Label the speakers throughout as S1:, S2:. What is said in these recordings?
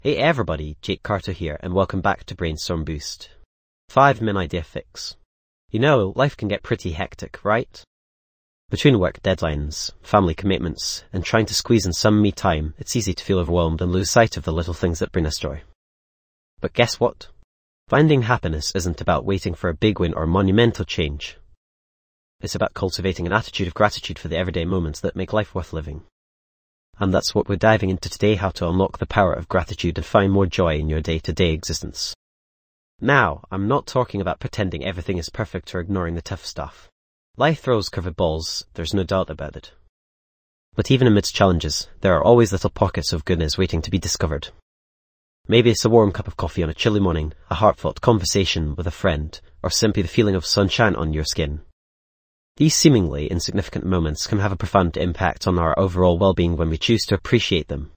S1: Hey everybody, Jake Carter here, and welcome back to Brainstorm Boost. 5-min idea fix. You know, life can get pretty hectic, right? Between work deadlines, family commitments, and trying to squeeze in some me time, it's easy to feel overwhelmed and lose sight of the little things that bring us joy. But guess what? Finding happiness isn't about waiting for a big win or monumental change. It's about cultivating an attitude of gratitude for the everyday moments that make life worth living. And that's what we're diving into today, how to unlock the power of gratitude and find more joy in your day-to-day existence. Now, I'm not talking about pretending everything is perfect or ignoring the tough stuff. Life throws curveballs, there's no doubt about it. But even amidst challenges, there are always little pockets of goodness waiting to be discovered. Maybe it's a warm cup of coffee on a chilly morning, a heartfelt conversation with a friend, or simply the feeling of sunshine on your skin. These seemingly insignificant moments can have a profound impact on our overall well-being when we choose to appreciate them.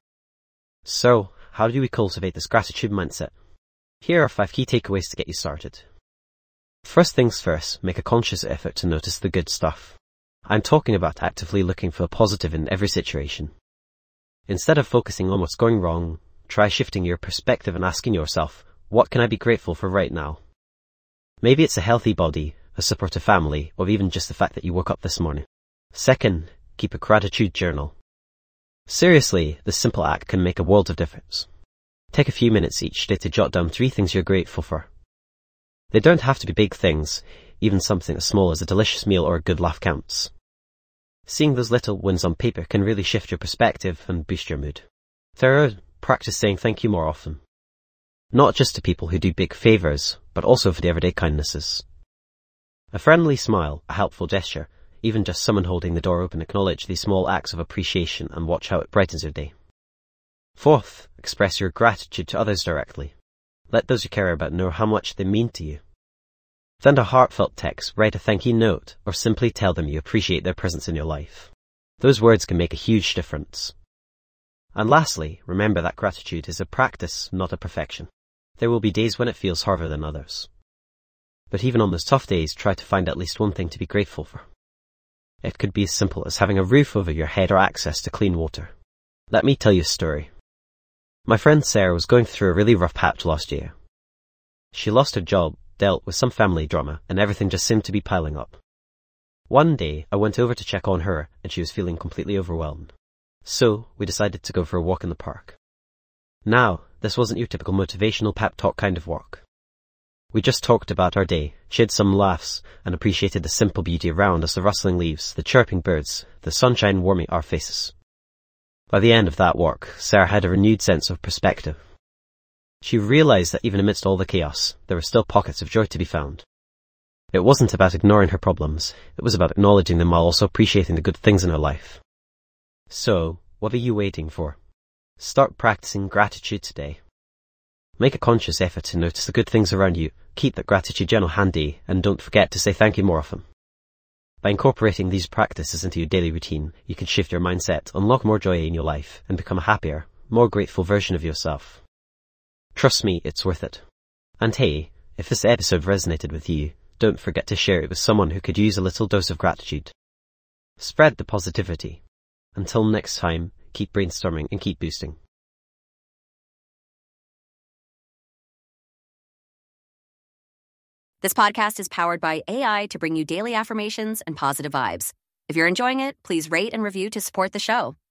S1: So, how do we cultivate this gratitude mindset? Here are 5 key takeaways to get you started. First things first, make a conscious effort to notice the good stuff. I'm talking about actively looking for the positive in every situation. Instead of focusing on what's going wrong, try shifting your perspective and asking yourself, what can I be grateful for right now? Maybe it's a healthy body, a supportive family, or even just the fact that you woke up this morning. Second, keep a gratitude journal. Seriously, this simple act can make a world of difference. Take a few minutes each day to jot down 3 things you're grateful for. They don't have to be big things, even something as small as a delicious meal or a good laugh counts. Seeing those little wins on paper can really shift your perspective and boost your mood. Third, practice saying thank you more often. Not just to people who do big favors, but also for the everyday kindnesses. A friendly smile, a helpful gesture, even just someone holding the door open, acknowledge these small acts of appreciation and watch how it brightens your day. Fourth, express your gratitude to others directly. Let those you care about know how much they mean to you. Send a heartfelt text, write a thank you note, or simply tell them you appreciate their presence in your life. Those words can make a huge difference. And lastly, remember that gratitude is a practice, not a perfection. There will be days when it feels harder than others. But even on those tough days, try to find at least one thing to be grateful for. It could be as simple as having a roof over your head or access to clean water. Let me tell you a story. My friend Sarah was going through a really rough patch last year. She lost her job, dealt with some family drama, and everything just seemed to be piling up. One day, I went over to check on her, and she was feeling completely overwhelmed. So, we decided to go for a walk in the park. Now, this wasn't your typical motivational pep talk kind of walk. We just talked about our day, shared some laughs, and appreciated the simple beauty around us, the rustling leaves, the chirping birds, the sunshine warming our faces. By the end of that walk, Sarah had a renewed sense of perspective. She realized that even amidst all the chaos, there were still pockets of joy to be found. It wasn't about ignoring her problems, it was about acknowledging them while also appreciating the good things in her life. So, what are you waiting for? Start practicing gratitude today. Make a conscious effort to notice the good things around you, keep that gratitude journal handy, and don't forget to say thank you more often. By incorporating these practices into your daily routine, you can shift your mindset, unlock more joy in your life, and become a happier, more grateful version of yourself. Trust me, it's worth it. And hey, if this episode resonated with you, don't forget to share it with someone who could use a little dose of gratitude. Spread the positivity. Until next time, keep brainstorming and keep boosting.
S2: This podcast is powered by AI to bring you daily affirmations and positive vibes. If you're enjoying it, please rate and review to support the show.